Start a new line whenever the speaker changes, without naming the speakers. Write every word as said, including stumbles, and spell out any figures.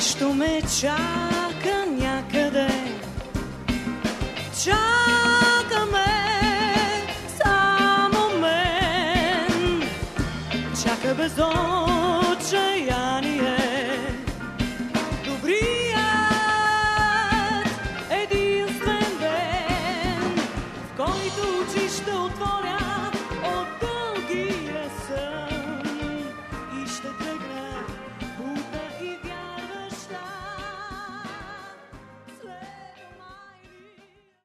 Нещо ме чака някъде, чака ме, само мен, чака безумно.